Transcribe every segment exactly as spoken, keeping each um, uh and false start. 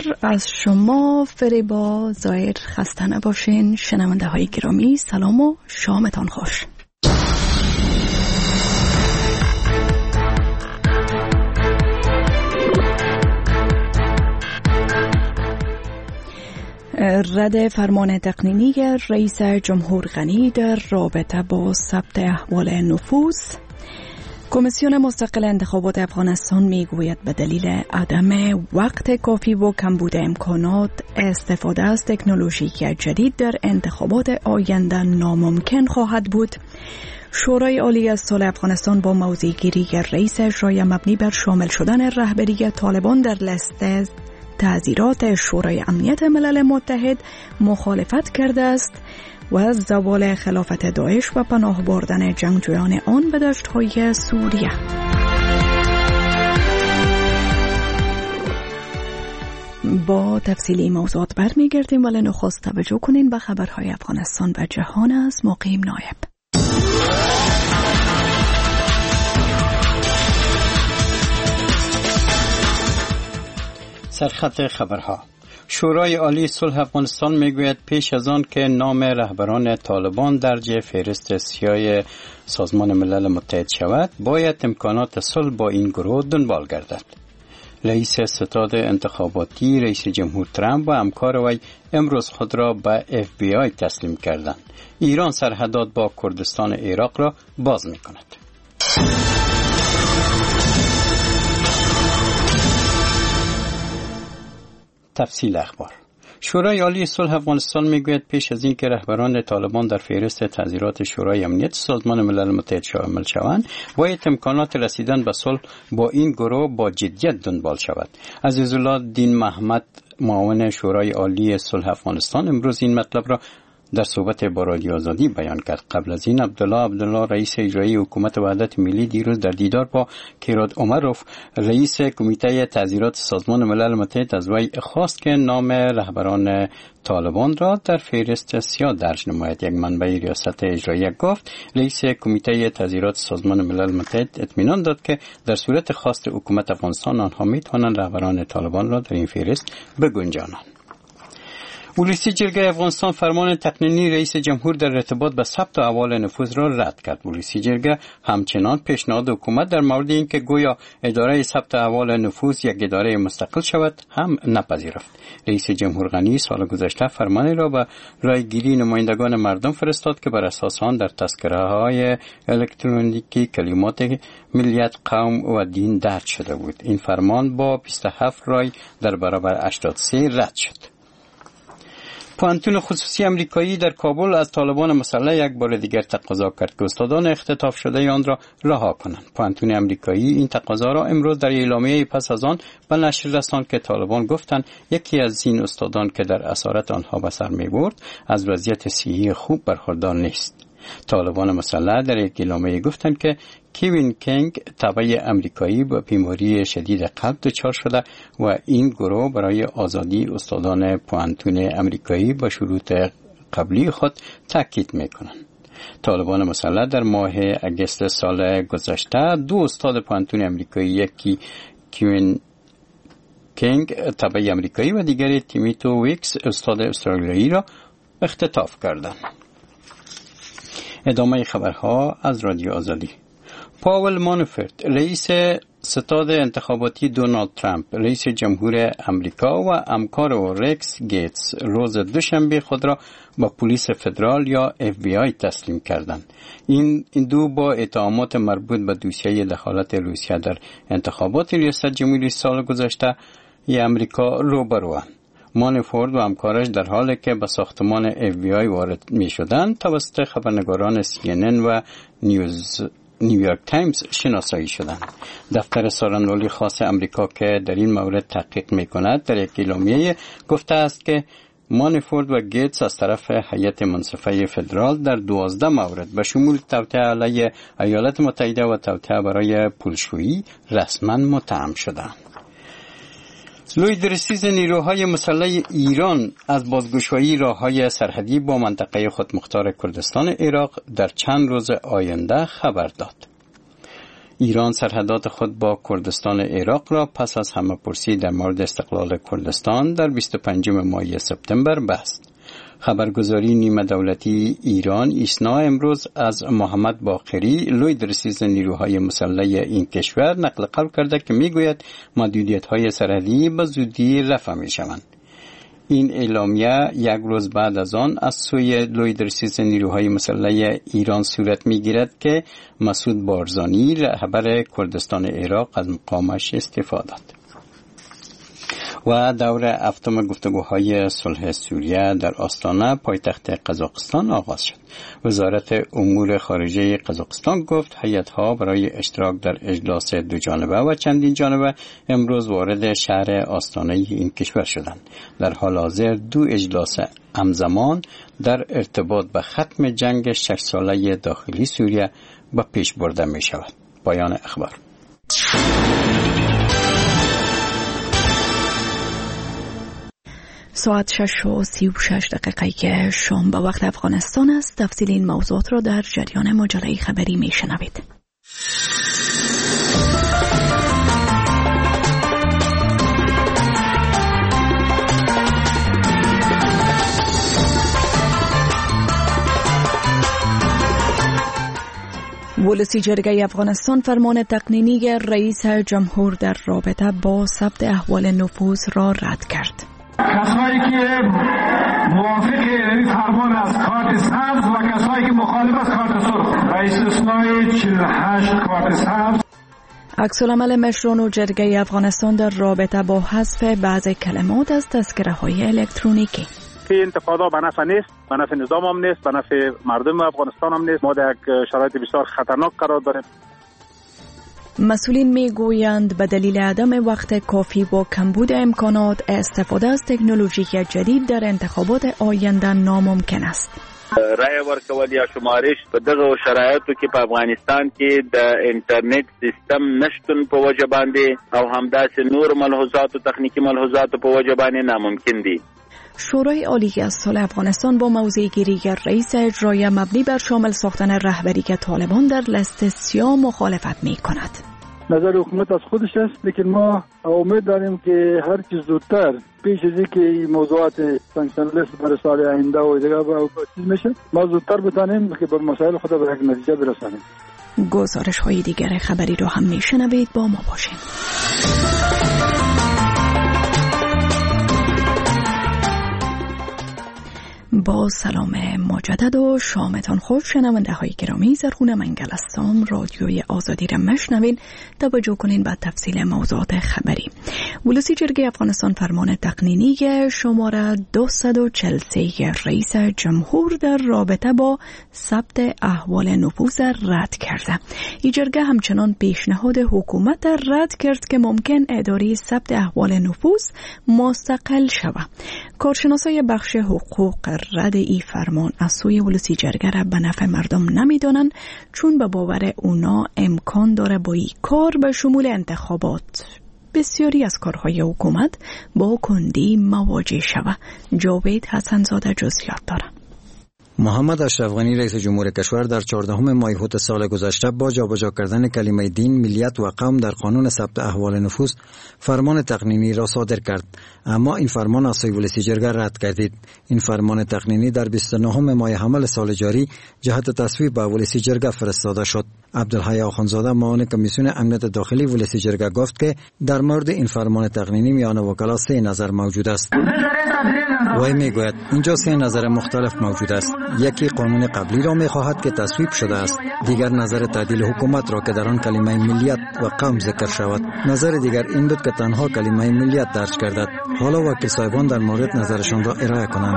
از شما فریبا زایر خسته نباشین. شنونده های گرامی سلام و شامتان خوش. رد فرمان تقنینی رئیس جمهور غنی در رابطه با ثبت احوال نفوذ. کمیسیون مستقل انتخابات افغانستان میگوید به دلیل عدم وقت کافی و کمبود امکانات استفاده از تکنولوژی جدید در انتخابات آینده ناممکن خواهد بود. شورای عالی از صلح افغانستان با موضع‌گیری رئیس اجرایی مبنی بر شامل شدن رهبری طالبان در لیست تعزیرات شورای امنیت ملل متحد مخالفت کرده است و از زوال خلافت داعش و پناه بردن جنگجویان آن به دشت‌های سوریه. با تفصیل این موضوعات برمیگردیم، ولی نخست توجه کنین به خبرهای افغانستان و جهان از مقیم نایب. سرخط خبرها. شورای عالی صلح افغانستان میگوید پیش از آن که نام رهبران طالبان درج فهرست سیاه سازمان ملل متحد شود، باید امکانات صلح با این گروه دنبال گردد. رئیس ستاد انتخاباتی رئیس جمهور ترامپ و همکار وی امروز خود را به اف بی آی تسلیم کردند. ایران سرحدات با کردستان عراق را باز میکند. تفصیل اخبار. شورای عالی صلح افغانستان میگوید پیش از این که رهبران طالبان در فهرست تعزیرات شورای امنیت سازمان ملل متحد شامل شوند، باید امکانات رسیدن به صلح با این گروه با جدیت دنبال شود. عزیزالله دین محمد، معاون شورای عالی صلح افغانستان، امروز این مطلب را در صحبت با رادیو آزادی بیان کرد. قبل از این عبدالله عبدالله رئیس اجرایی حکومت وحدت ملی دیروز در دیدار با کیراد عمروف رئیس کمیته تعزیرات سازمان ملل متحد از وی خواست که نام رهبران طالبان را در فهرست سیاه درج نماید. یک منبع ریاست اجرایی گفت رئیس کمیته تعزیرات سازمان ملل متحد اطمینان داد که در صورت خواست حکومت افغانستان آنها میتوانند رهبران طالبان را در این فهرست بگنجانند. ولسی جرگه افغانستان فرمان تقنینی رئیس جمهور در ارتباط به ثبت احوال نفوذ را رد کرد. ولسی جرگه همچنان پیشنهاد حکومت در مورد اینکه گویا اداره ثبت احوال نفوذ یک اداره مستقل شود هم نپذیرفت. رئیس جمهور غنی سال گذشته فرمانی را به رایگیری نمایندگان مردم فرستاد که بر اساس آن در تذکره‌های الکترونیکی کلمات ملیت، قوم و دین درج شده بود. این فرمان با بیست و هفت رای در برابر هشتاد و سه رد شد. پوهنتون خصوصی امریکایی در کابل از طالبان مسلح یک بار دیگر تقاضا کرد که استادان اختطاف شده آن را رها کنند. پوهنتون امریکایی این تقاضا را امروز در اعلامیه پس از آن به نشر رساند که طالبان گفتند یکی از این استادان که در اسارت آنها به سر می‌برد از وضعیت صحی خوب برخوردار نیست. طالبان مسلح در یک اعلامیه گفتند که کوین کینگ تبع امریکایی با بیماری شدید قلب دچار شده و این گروه برای آزادی استادان پوهنتون امریکایی با شروط قبلی خود تاکید میکنند. طالبان مسلح در ماه اگست سال گذشته دو استاد پوهنتون امریکایی، یکی کوین کینگ تبع امریکایی و دیگری تیمیتو ویکس استاد استرالیایی را اختطاف کردند. ادامه خبرها از رادیو آزادی. پاول مانافورت رئیس ستاد انتخاباتی دونالد ترامپ رئیس جمهور امریکا و همکار او رکس گیتس روز دوشنبه خود را با پلیس فدرال یا اف بی آی تسلیم کردند. این این دو با اتهامات مربوط به دوسیه دخالت روسیه در انتخابات ریاست جمهوری سال گذشته ی امریکا روبروند. مانافورت و همکارش در حالی که به ساختمان اف بی آی وارد می شدند توسط خبرنگاران سی ان ان و نیوز نیویورک تایمز شناسایی شدند. دفتر سخنگوی خاص امریکا که در این مورد تحقیق می کند در یک اعلامیه گفته است که مانافورت و گیتس از طرف هیئت منصفه فدرال در دوازده مورد به شمول توطئه علیه ایالات متحده و توطئه برای پولشویی رسما متهم شدند. لوی درستیز نیروهای مسلح ایران از بازگشایی راههای سرحدی با منطقه خودمختار کردستان عراق در چند روز آینده خبر داد. ایران سرحدات خود با کردستان عراق را پس از همه‌پرسی در مورد استقلال کردستان در بیست و پنجم ماه سپتامبر بست. خبرگزاری نیمه دولتی ایران ایسنا امروز از محمد باقری لوی درسیز نیروهای مسلح این کشور نقل قول کرده که میگوید محدودیت‌های سرحدی به زودی رفع می‌شوند. این اعلامیه یک روز بعد از آن از سوی لوی درسیز نیروهای مسلح ایران صورت می‌گیرد که مسعود بارزانی رهبر کردستان عراق از مقامش استعفا داد. و دور هفتم گفتگوهای صلح سوریه در آستانه پایتخت قزاقستان آغاز شد. وزارت امور خارجه قزاقستان گفت هیئت‌ها برای اشتراک در اجلاس دو جانبه و چندین جانبه امروز وارد شهر آستانه این کشور شدند. در حال حاضر دو اجلاس همزمان در ارتباط به ختم جنگ شش ساله داخلی سوریه به پیش برده می شود. پایان اخبار. ساعت شش و سی و شش دقیقه شام به وقت افغانستان است. تفصیل این موضوعات را در جریان مجله خبری می شنوید. ولسی جرگه افغانستان فرمان تقنینی رئیس جمهور در رابطه با ثبت احوال نفوذ را رد کرد. کسایی که موافق این فرمان از کارت سبز و کسایی که مخالف از کارت سرخ و استثنای چهل و هشت کارت سبز. عکس‌العمل مشران و جرگه افغانستان در رابطه با حذف بعضی کلمات از تذکره‌های الکترونیکی. که انتفاضا به نفع نیست، به نفع نظام هم نیست، به نفع مردم افغانستان هم نیست. ما در یک شرایط بسیار خطرناک قرار داریم. مسئولین میگویند به دلیل عدم وقت کافی و کمبود امکانات استفاده از تکنولوژی جدید در انتخابات آینده ناممکن است. رای ورکول یا شمارش په دغه شرایطو کې په افغانستان کې د انټرنیټ سیستم نشتون په وجه باندې او همداسې نور ملحوظات او تخنیکی ملحوظات په وجه باندې ناممکن دي. شورای عالی از صلح افغانستان با موضع گیری رئیس اجرایی مبنی بر شامل ساختن رهبری که طالبان در لست سیاه مخالفت می کند. نظر حکومت از خودش است، لیکن ما امید داریم که هر چیز زودتر پیش از اینکه این موضوعات سانکشن لیست برای سال آینده و دیگه با چیز میشه ما زودتر بتانیم که بر مسائل خود به یک نتیجه برسانیم. گزارش های دیگر خبری رو هم میشنوید، با ما باشین. با سلام مجدد و شامتان خوش شنونده های گرامی. زرخون منگلستان رادیوی آزادی را مشنوین. توجه کنین به تفصیل موضوعات خبری. ولسی جرگه افغانستان فرمان تقنینی شماره دویست و چهل و سه رئیس جمهور در رابطه با ثبت احوال نفوذ رد کرده. این جرگه همچنان پیشنهاد حکومت رد کرد که ممکن اداره ثبت احوال نفوذ مستقل شود. کارشناسای بخش حقوق رد ای فرمان از سوی ولسی جرگه را به نفع مردم نمیدانند، چون به باور اونا امکان داره با این کار به شمول انتخابات بسیاری از کارهای حکومت با کندی مواجه شود. جاوید حسنزاده جزئیات داره. محمد اشرف غنی رئیس جمهور کشور در چهاردهم ماه هوت سال گذشته با جابجا کردن کلمه دین، ملیت و قوم در قانون ثبت احوال نفوذ فرمان تقنینی را صادر کرد، اما این فرمان از سوی ولسی جرگه رد گردید. این فرمان تقنینی در بیست و نهم ماه حمل سال جاری جهت تصویب به ولسی جرگه فرستاده شد. عبدالحی آخوندزاده معاون کمیسیون امنیت داخلی ولسی جرگه گفت که در مورد این فرمان تقنینی میان وکلا سه نظر موجود است. وی میگوید اینجا سه نظر مختلف موجود است. یکی قانون قبلی را میخواهد که تصویب شده است، دیگر نظر تعدیل حکومت را که در آن کلمه ملیت و قوم ذکر شود، نظر دیگر این بود که تنها کلمه ملیت درج گردد. حالا وکیل صاحبان در مورد نظرشان را ارائه کنند.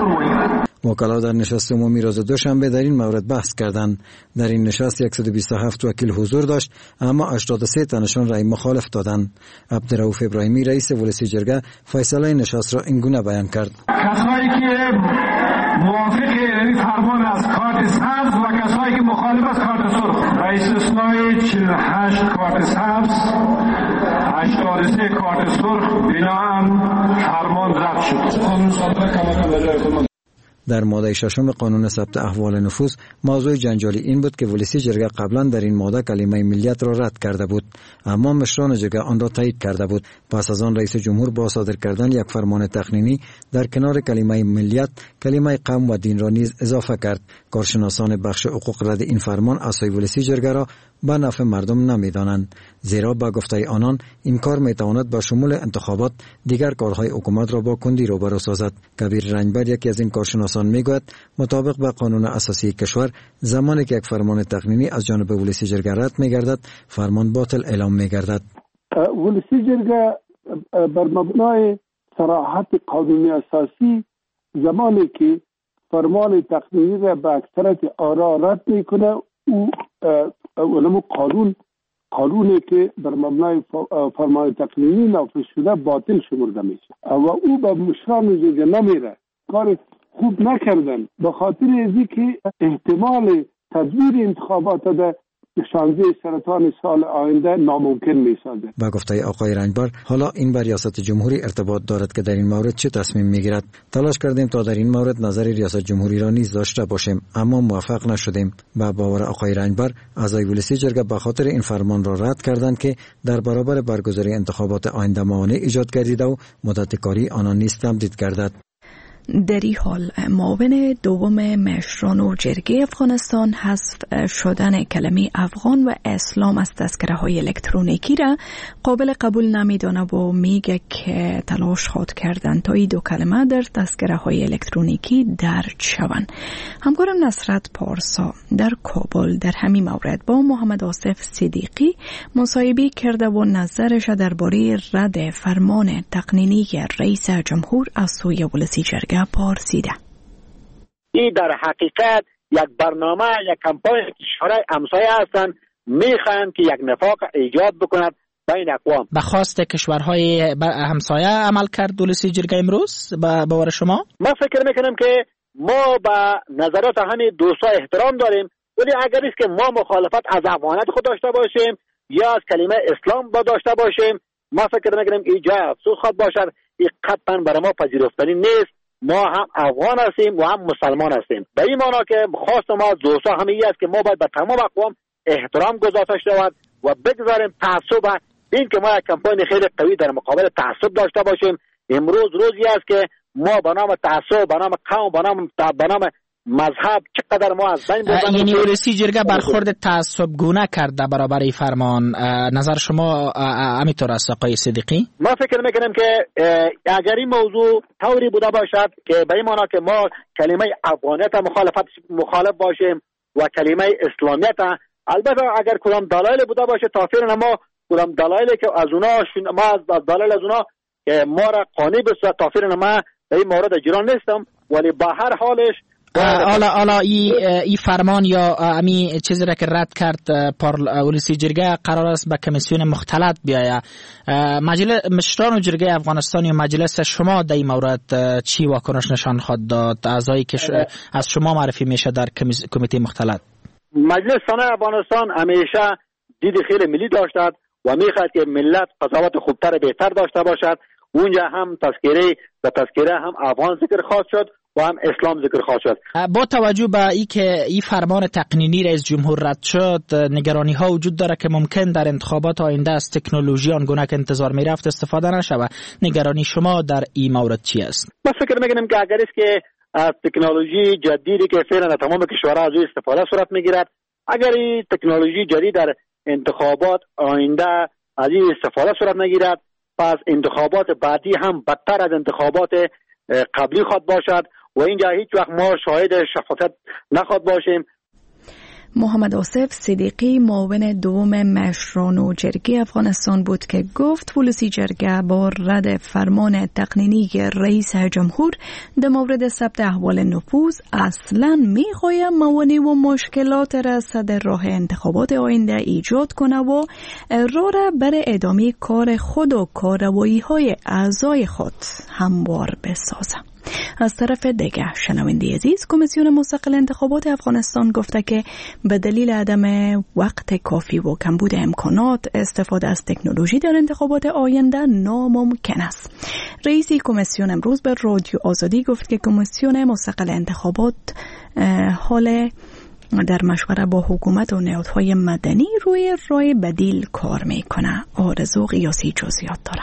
وکلا در نشست عمومی روز دوشنبه در این مورد بحث کردند. در این نشست صد و بیست و هفت وکیل حضور داشت، اما هشتاد و سه تنشان رأی مخالف دادند. عبدالرؤوف ابراهیمی رئیس ولسی جرگه فیصله نشست را اینگونه بیان کرد: کسایی که موافق این فرمان از کارت سبز و کسایی که مخالف از کارت سرخ و استثنای چهل و هشت کارت سبز، هشتاد و سه کارت سرخ بناهن فرمان رد شد. در ماده ششم قانون ثبت احوال نفوس موضوع جنجالی این بود که ولسی جرگه قبلا در این ماده کلمه ملیت را رد کرده بود، اما مشران جرگه آن را تایید کرده بود. پس از آن رئیس جمهور با صادر کردن یک فرمان تقنینی در کنار کلمه ملیت کلمه قوم و دین را نیز اضافه کرد. کارشناسان بخش حقوق رد این فرمان اعضای ولسی جرگه را به نفع مردم نمیدانند، زیرا با گفته آنان این کار میتواند با شمول انتخابات دیگر کارهای حکومت را با کندی روبرو سازد. کبیر رنجبر یکی از این کارشناسان میگوید مطابق با قانون اساسی کشور زمانی که یک فرمان تقنینی از جانب ولسی جرگه رد میگردد فرمان باطل اعلام میگردد. ولسی جرگه بر مبنای صراحت قانونی اساسی زمانی که فرمان تقنینی را به اکثریت آرا رد میکنه او اولمو قانون قانونی که بر مبنای فرمان تقنینی نافذ شده باطل شمرده میشه و او به مشران جرگه نمیره. کار خوب نکردن به خاطر ازی که احتمال تدبیر انتخابات ده شانزده سرطان سال آینده ناممکن میسازه. با گفته آقای رنجبر حالا این بر ریاست جمهوری ارتباط دارد که در این مورد چه تصمیم میگیرد. تلاش کردیم تا در این مورد نظر ریاست جمهوری را نیز داشته باشیم اما موفق نشدیم. با باور آقای رنجبر اعضای ولسی جرگه به خاطر این فرمان را رد کردند که در برابر برگزاری انتخابات آینده موانع ایجاد گردیده و مدت کاری آنان نیز تمدید گردد. در این حال معاون دوم مشران و جرگه افغانستان حذف شدن کلمه افغان و اسلام از تذکره های الکترونیکی را قابل قبول نمیدانه و میگه که تلاش خود کردن تا این دو کلمه در تذکره های الکترونیکی درج شوند. همکارم نصرت پارسا در کابل در همین مورد با محمد آصف صدیقی مصاحبه کرده و نظرش درباره رد فرمان تقنینی رئیس جمهور از سوی ولسی جرگه پرسیده. این در حقیقت یک برنامه، یک کمپاین کشورهای همسایه هستند میخواهند که یک نفاق ایجاد بکند بین اقوام. به خواست کشورهای همسایه عمل کرد ولسی جرگه امروز به باور شما؟ من فکر میکنم که ما به نظرات همین دوستا احترام داریم، ولی اگر است که ما مخالفت از افغانیت خود داشته باشیم یا از کلمه اسلام با داشته باشیم، ما فکر میکنم که اینجا افسوس خود باشد. این قطعا برای ما پذیرفتنی نیست. ما هم افغان هستیم و هم مسلمان هستیم. به این معنا که خواست ما از دوستا همین است که ما باید به تمام اقوام احترام گذاشته شود و بگذاریم تعصب این که ما یک کمپاین خیلی قوی در مقابل تعصب داشته باشیم. امروز روزی است که ما به نام تعصب، به نام قوم، به نام به نام مذهب چقدر ما از بین بردیم. یعنی ولسی جرگه برخورد تعصب گونه کرده برابر این فرمان. نظر شما همینطور است آقای صدیقی؟ ما فکر میکنم که اگر این موضوع طوری بوده باشد که به این معنا که ما کلمه افغانیت مخالفت مخالف باشیم و کلمه اسلامیت، البته اگر کدام دلایل بوده باشه تافیر ما کدام دلایلی که از اونا ما از دلایل از اونا که ما را قانع بسازه تافیر ما در این مورد اجرا نیستم، ولی به هر حالش حالا حالا این فرمان یا امی چیزی را که رد کرد ولسی جرگه قرار است به کمیسیون مختلط بیاید. مجلس مشران جرگه افغانستان یا مجلس شما در این مورد چی واکنش نشان خواهد داد؟ اعضایی که از شما معرفی میشه در کمیته مختلط. مجلس سنا افغانستان همیشه دید خیلی ملی داشتد و میخواد که ملت قضاوت خوبتر بهتر داشته باشد. اونجا هم تذکره و تذکره هم افغان ذکر خواهد شد و هم اسلام ذکر خواهد شد. با توجه به ای که این فرمان تقنینی رئیس جمهور رد شد، نگرانی ها وجود داره که ممکن در انتخابات آینده از تکنولوژی آنگونه که انتظار می رفت استفاده نشود. نگرانی شما در این مورد چی است؟ من فکر میکنم که اگر است که از تکنولوژی جدیدی که فعلا تمام کشورها از این استفاده صورت میگیرد، اگر این تکنولوژی جدید در انتخابات آینده از این استفاده صورت نگیرد، پس انتخابات بعدی هم بدتر از انتخابات قبلی خواهد باشد و اینجا هیچ وقت ما شاهد شفافیت نخواهد باشیم. محمد آصف صدیقی معاون دوم مشران و جرگه افغانستان بود که گفت ولسی جرگه با رد فرمان تقنینی رئیس جمهور در مورد ثبت احوال نفوذ اصلا میخواهد موانع و مشکلات را صدر راه انتخابات آینده ایجاد کنه و راه را برای ادامه کار خود و کارروایی های اعضای خود هموار بسازه. از طرف دیگه شنونده عزیز، کمیسیون مستقل انتخابات افغانستان گفته که به دلیل عدم وقت کافی و کمبود امکانات استفاده از تکنولوژی در انتخابات آینده ناممکن است. رئیس کمیسیون امروز به رادیو آزادی گفت که کمیسیون مستقل انتخابات حال در مشوره با حکومت و نهادهای مدنی روی راه بدیل کار میکنه. آرزو قیاسی جزئیات داره.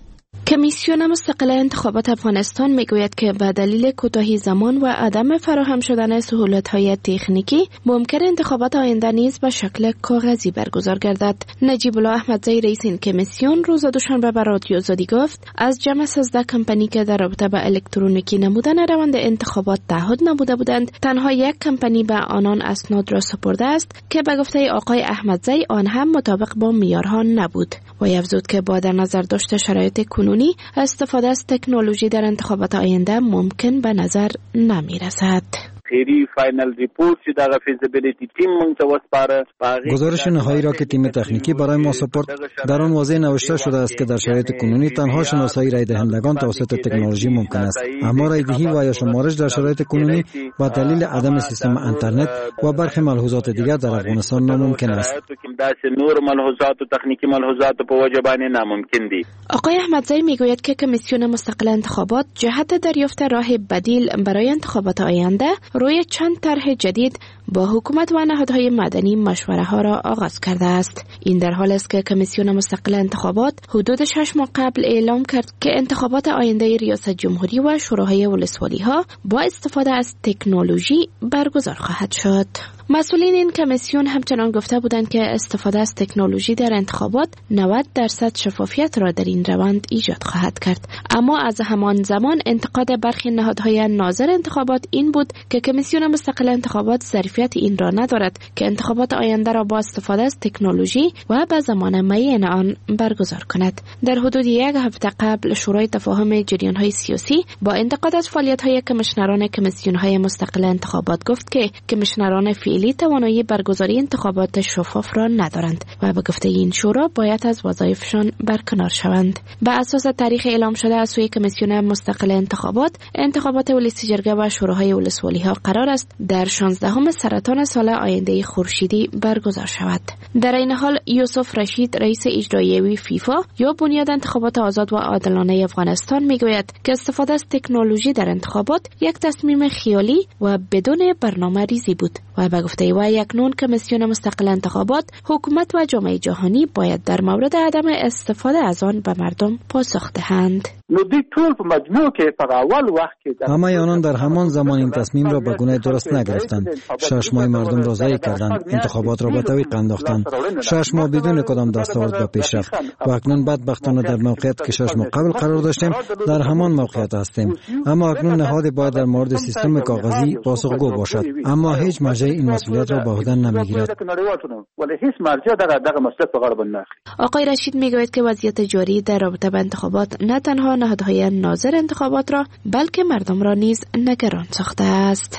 کمیسیون مستقل انتخابات افغانستان میگوید که به دلیل کوتاهی زمان و عدم فراهم شدن سهولت‌های تکنیکی ممکن انتخابات آینده نیز به شکل کاغذی برگزار گردد. نجیب الله احمدزی رئیس این کمیسیون روز دوشنبه به رادیو آزادی گفت از جمع سیزده کمپانی که در رابطه با الکترونیکی نمودن روند انتخابات تعهد نموده بودند، تنها یک کمپانی به آنان اسناد را سپرده است که به گفته آقای احمدزی آن هم مطابق با معیارها نبود. و افزود که با در نظر داشته شرایط کنونی استفاده از تکنولوژی در انتخابات آینده ممکن به نظر نمی رسد. خیری فاینل ریپورت چې دغه فیزیبیلیتی تیم مونږ ته وسپاره. گزارش نهایی را که تیم تکنیکی برای ما سپرد در آن واضح نوشته شده است که در شرایط کنونی تنها شناسایی رای دهندگان توسط تکنولوژی ممکن است، اما رای دهی و یا شمارش در شرایط کنونی با دلیل عدم سیستم اینترنت و برخی ملحوظات دیگر در افغانستان ناممکن است. نور ملحوظات و تکنیکی ملحوظات په وجه باندې ناممکن دي. آقای احمدزی میگوید که کمیسیون مستقل انتخابات جهت دریافت راه بدیل برای انتخابات آینده روی چند طرح جدید با حکومت و نهادهای مدنی مشوره ها را آغاز کرده است. این در حال است که کمیسیون مستقل انتخابات حدود شش ماه قبل اعلام کرد که انتخابات آینده ریاست جمهوری و شوراهای ولسوالی ها با استفاده از تکنولوژی برگزار خواهد شد. مسئولین این کمیسیون همچنان گفته بودند که استفاده از تکنولوژی در انتخابات نود درصد شفافیت را در این روند ایجاد خواهد کرد. اما از همان زمان انتقاد برخی نهادهای ناظر انتخابات این بود که کمیسیون مستقل انتخابات ظرفیت این را ندارد که انتخابات آینده را با استفاده از تکنولوژی و به زمان معین آن برگزار کند. در حدود یک هفته قبل شورای تفاهم جریان‌های سیاسی با انتقاد از فعالیت‌های کمیشنران کمیسیون‌های مستقل انتخابات گفت که کمیشنران فعلی توانایی برگزاری انتخابات شفاف را ندارند و به گفته این شورا باید از وظایفشان برکنار شوند. به اساس تاریخ اعلام شده از سوی کمیسیون مستقل انتخابات، انتخابات ولسی جرگه و شوراهای ولسوالی ها قرار است در شانزدهم سرطان سال آینده خورشیدی برگزار شود. در این حال یوسف رشید رئیس اجرایی فیفا یا بنیاد انتخابات آزاد و عادلانه افغانستان میگوید که استفاده از تکنولوژی در انتخابات یک تصمیم خیالی و بدون برنامه ریزی بود و به گفته و اکنون کمیسیون مستقل انتخابات، حکومت و جامعه جهانی باید در مورد عدم استفاده از آن به مردم پاسخ دهند. همه آنان در همان زمان این تصمیم را به گونه درست نگرفتند. شش ماه مردم را ضایع کردند، انتخابات را به تعویق انداختند. شش ماه بدون کدام دستاورد به پیش رفت و اکنون بدبختانه در موقعیت که شش ماه قبل قرار داشتیم در همان موقعیت هستیم. اما اکنون نهاد باید در مورد سیستم کاغذی پاسخگو باشد، اما هیچ مرجع این مسئولیت را به عهده نمیگیرد. آقای رشید میگوید که وضعیت جاری در رابطه با انتخابات نه تنها نهادهای ناظر انتخابات را بلکه مردم را نیز نگران ساخته است.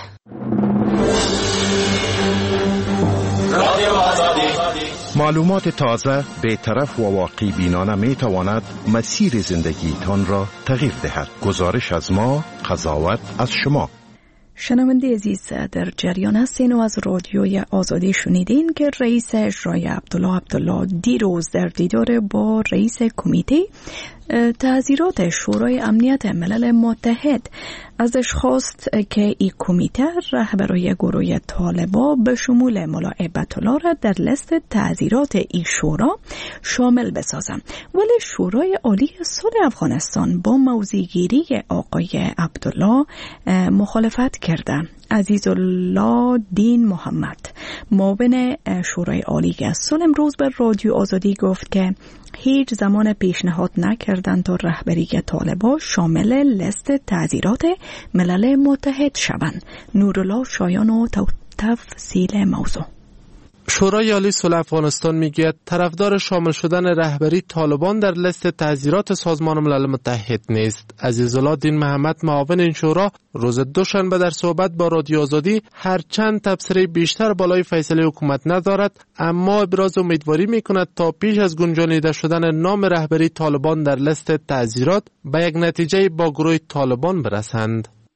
معلومات تازه، بی‌طرف و واقعی بینانه می تواند مسیر زندگی تان را تغییر دهد. گزارش از ما، قضاوت از شما. شنونده عزیز، در جریان هستین و از رادیوی آزادی شنیدین که رئیس اجرایی عبدالله عبدالله دیروز در دیدار با رئیس کمیته تحذیرات شورای امنیت ملل متحد ازش خواست که این کمیته رهبرای گروه طالبا به شمول ملا هیبت‌الله را در لیست تحذیرات این شورا شامل بسازن، ولی شورای عالی صلح افغانستان با موضع‌گیری آقای عبدالله مخالفت کرده. عزیزالله دین محمد معاون شورای عالی صلح امروز به رادیو آزادی گفت که هیچ زمان پیشنهاد نکردند تا رهبری طالبان شامل لیست تحذیرات ملل متحد شوند. نورالله شایان و تفصیل موضوع. شورای عالی صلح افغانستان میگوید طرفدار شامل شدن رهبری طالبان در لیست تحذیرات سازمان ملل متحد نیست. عزیزالله دین محمد معاون این شورا روز دوشنبه در صحبت با رادیو آزادی هرچند تبصره بیشتر بالای فیصله حکومت ندارد، اما ابراز امیدواری میکند تا پیش از گنجانیده شدن نام رهبری طالبان در لیست تحذیرات به یک نتیجه با گروه طالبان برسند.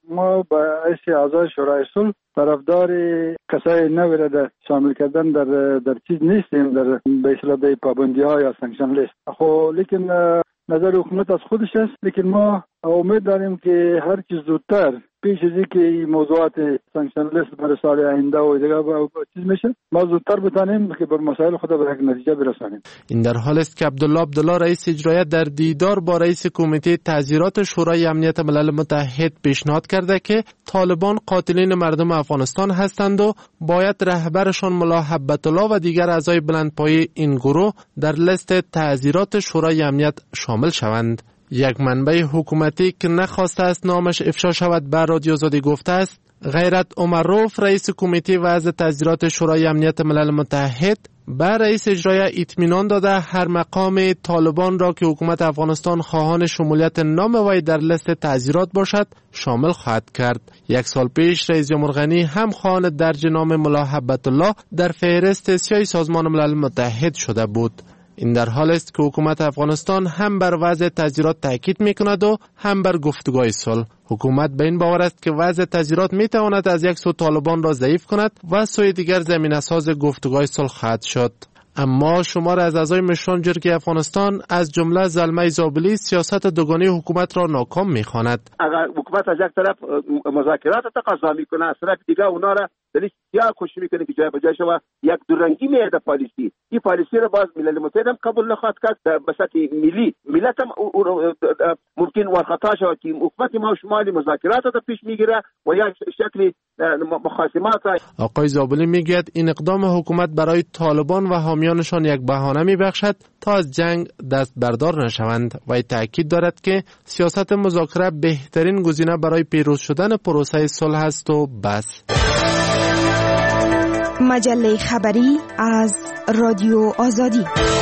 ما با حیث اعضای شورای صلح طرفدار کسای نوی را در شامل کردن در در چیز نیستیم، در به اصطلاح در پابندی ها یا سانکشن لیست. خب لیکن نظر حکومت از خودش است، لیکن ما امید داریم که هر چیز زودتر پیش از اینکه موضوعات سانکشن لیست برای سال آینده و دیگه چیز میشه، ما زودتر بتانیم که بر مسائل خود به یک نتیجه برسانیم. این در حالی است که عبدالله عبدالله رئیس اجرایی در دیدار با رئیس کمیته تعزیرات شورای امنیت ملل متحد پیشنهاد کرده که طالبان قاتلین مردم افغانستان هستند و باید رهبرشان ملا حبت الله و دیگر اعضای بلندپایه این گروه در لیست تعزیرات شورای امنیت شامل شوند. یک منبع حکومتی که نخواسته است نامش افشا شود به رادیو آزادی گفته است غیرت عمروف رئیس کمیته وضع تعزیرات شورای امنیت ملل متحد به رئیس اجرایی اطمینان داده هر مقام طالبان را که حکومت افغانستان خواهان شمولیت نام وی در لیست تعزیرات باشد شامل خواهد کرد. یک سال پیش رئیس جمهور غنی هم خواهان درج نام ملا حبت الله در فهرست سیاه سازمان ملل متحد شده بود. این در حال است که حکومت افغانستان هم بر وضع تعزیرات تاکید میکند و هم بر گفتگوهای صلح. حکومت به این باور است که وضع تعزیرات میتواند از یک سو طالبان را ضعیف کند و سوی دیگر زمینه ساز گفتگوهای صلح خواهد شد. اما شمار از اعضای مشران جرگه افغانستان از جمله زلمه زابلی سیاست دوگانه حکومت را ناکام میخواند. اگر حکومت از یک طرف مذاکرات تقاضا میکنه، از طرف دیگه اونا را دلیل سیاه خوشی میکنه که جای بجای شما یک دورنگی میاده پالیسی. این پالیسی را باز ملل متحد هم قبول نخواهد کرد. به سطح ملی ملت هم ممکن ورخطا شود که حکومت ما و شمالی مذاکرات را پیش میگیره و یک شکلی مخاصمات. آقای زابلی میگوید این اقدام حکومت برای طالبان و حامیانشان یک بهانه میبخشد تا از جنگ دست بردار نشوند و تاکید دارد که سیاست مذاکره بهترین گزینه برای پیروز شدن پروسه صلح است و بس. مجله خبری از رادیو آزادی.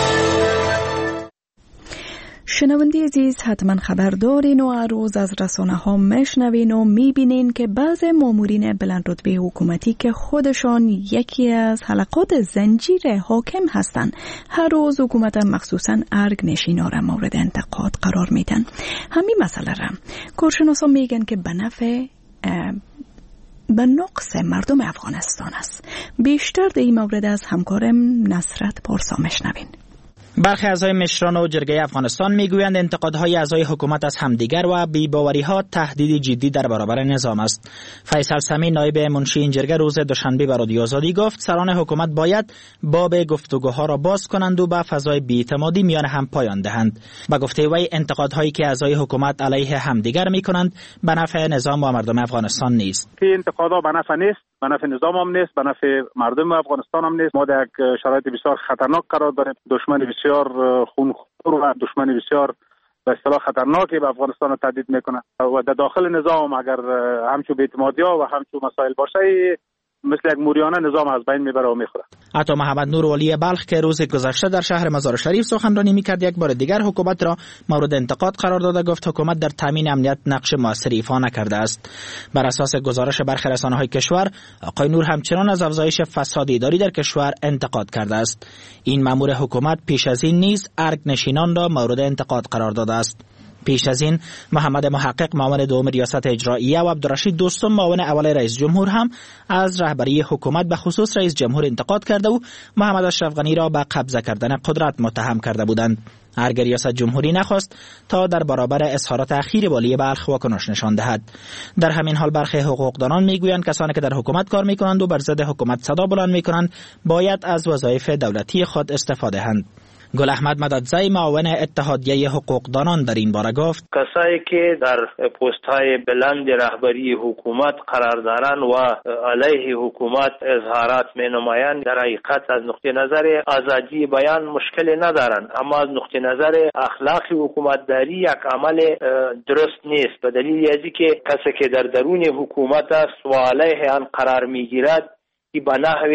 شنونده عزیز، حتما خبر دارین و هر روز از رسانه ها میشنوین و میبینین که بعض مامورین بلند رتبه حکومتی که خودشان یکی از حلقات زنجیر حاکم هستند، هر روز حکومت مخصوصا ارگ نشینا را مورد انتقاد قرار میدن. همین مسئله را کارشناسان میگن که به نفع به نقص مردم افغانستان است. بیشتر در این مورد از همکارم نصرت پارسا میشنوین. برخی اعضای مشران و جرگه افغانستان میگویند انتقادهای اعضای حکومت از همدیگر و بی‌باوری‌ها تهدید جدی در برابر نظام است. فیصل سمی نایب منشی این جرگه روز دوشنبه به رادیو آزادی گفت سران حکومت باید باب گفتگوها را باز کنند و به فضای بی‌اعتمادی میان هم پایان دهند. به گفته وی انتقادهایی که اعضای حکومت علیه همدیگر میکنند به نفع نظام و مردم افغانستان نیست. این انتقادها به نفع نیست، به نفع نظام هم نیست، به نفع مردم افغانستان هم نیست. ما در یک شرایط بسیار خطرناک قرار داریم. دشمن بسیار خونخوار و دشمن بسیار به اصطلاح خطرناکی به افغانستان رو تهدید میکنه و در داخل نظام اگر همچون بی‌اعتمادی‌ها و همچون مسائل باشه مثل یک موریانه نظام از بین میبره و میخوره. عطا محمد نور ولی بلخ که روز گذشته در شهر مزار شریف سخنرانی میکرد یک بار دیگر حکومت را مورد انتقاد قرار داده. گفت حکومت در تامین امنیت نقش موثری ایفا نکرده است. بر اساس گزارش برخی رسانه‌های کشور، آقای نور همچنان از افزایش فساد اداری در کشور انتقاد کرده است. این مأمور حکومت پیش از این نیز ارگ نشینان را مورد انتقاد قرار داده است. پیش از این محمد محقق معاون دوم ریاست اجراییه و عبدالرشید دوستم معاون اول رئیس جمهور هم از رهبری حکومت به خصوص رئیس جمهور انتقاد کرده و محمد اشرف غنی را به قبضه کردن قدرت متهم کرده بودند. ارگ ریاست جمهوری نخواست تا در برابر اظهارات اخیر والی بلخ واکنش نشان دهد. در همین حال برخی حقوقدانان میگویند کسانی که در حکومت کار میکنند و بر ضد حکومت صدا بلند میکنند باید از وظایف دولتی خود استفاده کنند. گل احمد مددزی معاون اتحادیه حقوقدانان در این باره گفت کسایی که در پست‌های بلند رهبری حکومت قرار دارند و علیه حکومت اظهارات می‌نمایند در حقیقت از نقطه نظر آزادی بیان مشکلی ندارند، اما از نقطه نظر اخلاقی حکومتداری یک عمل درست نیست. به دلیل ازی که کسی که در درون حکومت است و علیه آن قرار می‌گیرد این به نحو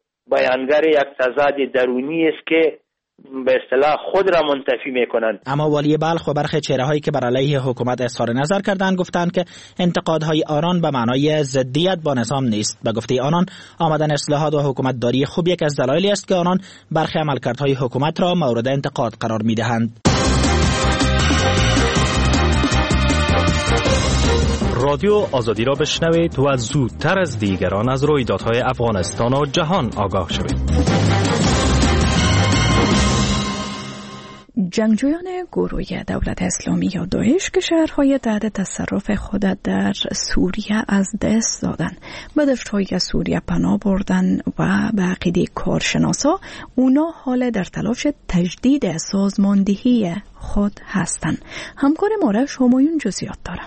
بیانگر یک تضاد درونی است که به اصطلاح خود را منتفی میکنند. اما والی بلخ و برخی چهره‌هایی که بر علیه حکومت اظهار نظر کردند گفتند که انتقادهای آنان به معنای ضدیت با نظام نیست. به گفته آنان آمدن اصلاحات و حکومتداری خوب یک از دلایلی است که آنان برخی عملکردهای حکومت را مورد انتقاد قرار میدهند. رادیو آزادی را بشنوید و زودتر از دیگران از رویدادهای افغانستان و جهان آگاه شوید. جنگجویان گروه دولت اسلامی یا داعش که شهرهای تحت تصرف خود در سوریه از دست دادن، به دشت‌های سوریه پناه بردن و به عقیده کارشناسا اونا حال در تلاش تجدید سازماندهی خود هستند. همکار مارش همایون جزئیات دارم.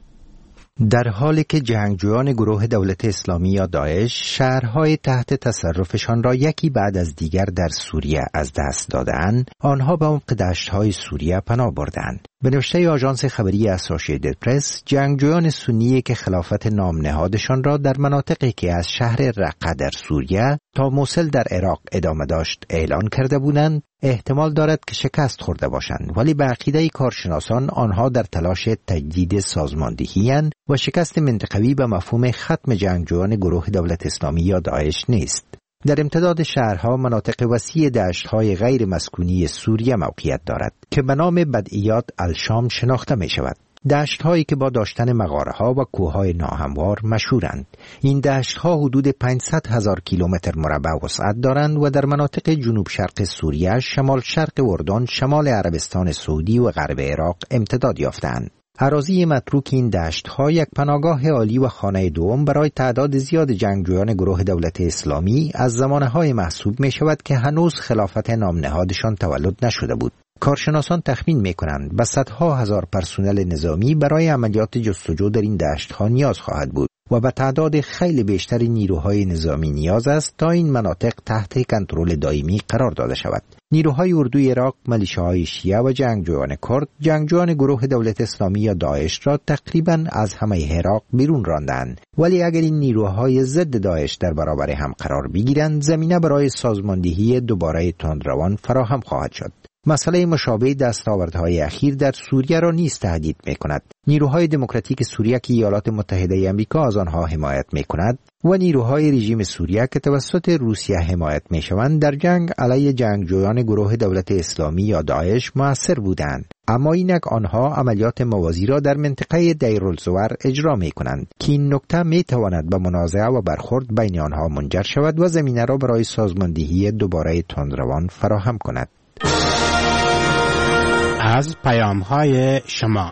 در حالی که جنگجویان گروه دولت اسلامی یا داعش شهرهای تحت تصرفشان را یکی بعد از دیگر در سوریه از دست دادند، آنها به عمق دشت‌های سوریه پناه بردند. به نوشته آژانس خبری اسوسییتد پرس، جنگجویان سنی که خلافت نام نهادشان را در مناطقی که از شهر رقه در سوریه تا موصل در عراق ادامه داشت اعلان کرده بودند، احتمال دارد که شکست خورده باشند، ولی به عقیده کارشناسان آنها در تلاش تجدید سازماندهی‌اند و شکست منطقوی به مفهوم ختم جنگجویان گروه دولت اسلامی یا داعش نیست. در امتداد شهرها مناطق وسیع دشت‌های غیر مسکونی سوریه موقعیت دارد که به نام بدئیات الشام شناخته می شود. دشت‌هایی که با داشتن مغاره‌ها و کوه‌های ناهموار مشهورند. این دشت‌ها حدود پانصد هزار کیلومتر مربع وسعت دارند و در مناطق جنوب شرق سوریه، شمال شرق اردن، شمال عربستان سعودی و غرب عراق امتداد یافتند. اراضی متروک این دشت‌ها یک پناهگاه عالی و خانه دوم برای تعداد زیاد جنگجویان گروه دولت اسلامی از زمانه‌های محسوب می‌شود که هنوز خلافت نام نهادشان تولد نشده بود. کارشناسان تخمین می‌کنند به صدها هزار پرسنل نظامی برای عملیات جستجو در این دشت‌ها نیاز خواهد بود و به تعداد خیلی بیشتری نیروهای نظامی نیاز است تا این مناطق تحت کنترل دائمی قرار داده شود. نیروهای اردوی عراق، ملیشه‌های شیعه و جنگجویان کرد، جنگجویان گروه دولت اسلامی یا داعش را تقریباً از همه عراق بیرون راندند. ولی اگر این نیروهای ضد داعش در برابر هم قرار بگیرند، زمینه برای سازماندهی دوباره تندروان فراهم خواهد شد. مسئله مشابه دستاوردهای اخیر در سوریه را نیز تهدید می‌کند. نیروهای دموکراتیک سوریه که ایالات متحده آمریکا از آنها حمایت می‌کند و نیروهای رژیم سوریه که توسط روسیه حمایت می‌شوند در جنگ علیه جنگجویان گروه دولت اسلامی یا داعش مؤثر بودند. اما اینک آنها عملیات موازی را در منطقه دیرالزور اجرا می‌کنند که این نکته می‌تواند به منازعه و برخورد بین آنها منجر شود و زمینه را برای سازماندهی دوباره تندروان فراهم کند. از پیام‌های شما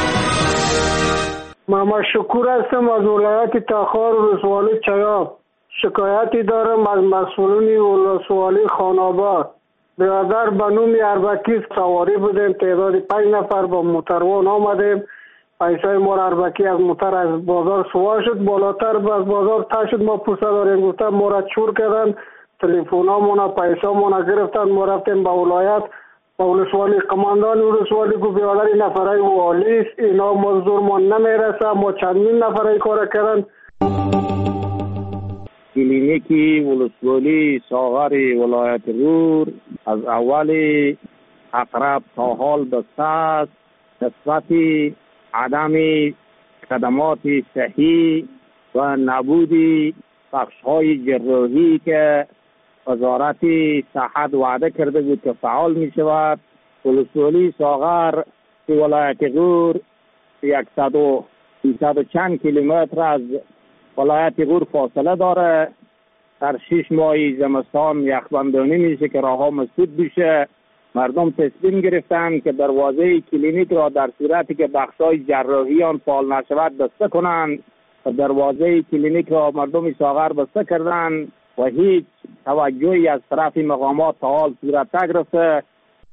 محمد شکور هستم از ولایت تخار ولسوالی چیاب. شکایتی دارم از مسئولین ولسوالی خاناباد. برادر بنومی اربکی سواری بودیم، تعداد پنج نفر با موتروان آمدیم. پیسای ما اربکی از موتر از بازار سوار شد، بالاتر از بازار تا شد. ما پوسه داریم گفتم ما را چور کردن، تلفنامون پیسامون گرفتن. ما رفتیم به ولایت با ولسوالی، قماندان ولسوالی گفت برادر این نفرای والی است، اینا مزدورمان نمیرسه، ما چندین نفرای کار کردن. کلینیکی ولسوالی ساغر ولایت رور از اول اقرب تا حال بسته است. نسبت عدم خدمات صحی و نبود بخش‌های جراحی که وزارت صحت وعده کرده بود که فعال می شود، ولسوالی ساغر که ولایت غور یکصد و چند کیلومتر از ولایت غور فاصله داره. در شش ماه زمستان یخبندانی میشه که راه ها مسدود بشه. مردم تصمیم گرفتن که دروازه کلینیک را در صورتی که بخشای جراحی آن فعال نشود بسته کنند. دروازه کلینیک را مردم ساغر بسته کردن و هیچ توجهی از طرف مقامات تا حال صورت نگرفته.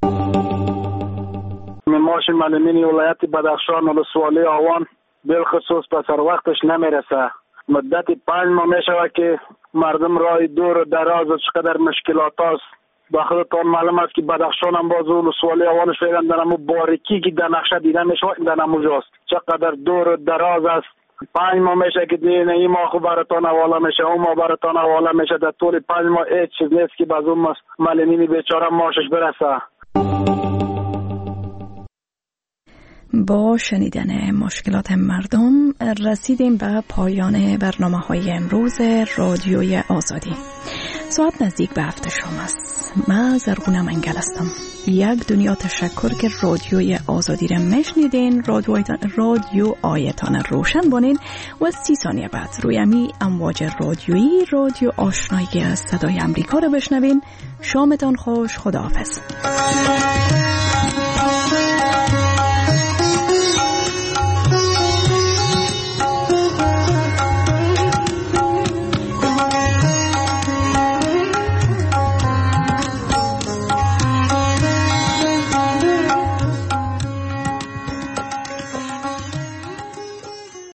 معاش معلمین ولایت بدخشان ولسوالی آوان بالخصوص به سر وقتش نمیرسه. مدت پنج ماه میشود که مردم راه دور و دراز و چقدر مشکلات است. با خودتان معلوم است که بدخشان هم باز ولسوالی آوانش فعلا در همون باریکی که در نقشه دیده میشود در همونجاست. چقدر دور و دراز است. پنج ماه میشه که دین این ماه خوب براتان حواله میشه، اون ماه براتان حواله میشه. در طول پنج ماه هیچ چیز نیست که باز اون معلمین بیچاره ماشش برسه. با شنیدن مشکلات مردم رسیدیم به پایان برنامه های امروز رادیوی آزادی. ساعت نزدیک به هفت شام است. من زرغونه منگل هستم. یک دنیا تشکر که رادیوی آزادی را میشنیدین. رادیو, رادیو آیتان روشن بانین و سی ثانیه بعد روی امی امواج رادیویی رادیو آشنایی از صدای امریکا را بشنوین. شامتان خوش. خداحافظ.